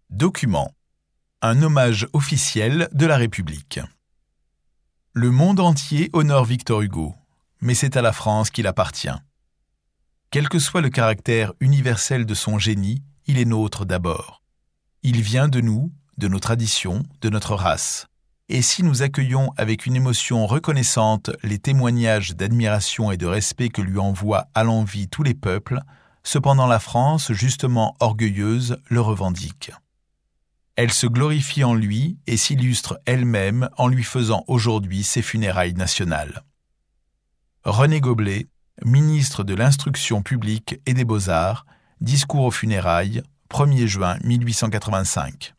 Document. Un hommage officiel de la République. Le monde entier honore Victor Hugo, mais c'est à la France qu'il appartient. Quel que soit le caractère universel de son génie, il est nôtre d'abord. Il vient de nous, de nos traditions, de notre race. Et si nous accueillons avec une émotion reconnaissante les témoignages d'admiration et de respect que lui envoient à l'envi tous les peuples, cependant la France, justement orgueilleuse, le revendique. Elle se glorifie en lui et s'illustre elle-même en lui faisant aujourd'hui ses funérailles nationales. René Goblet, ministre de l'Instruction publique et des Beaux-Arts, discours aux funérailles, 1er juin 1885.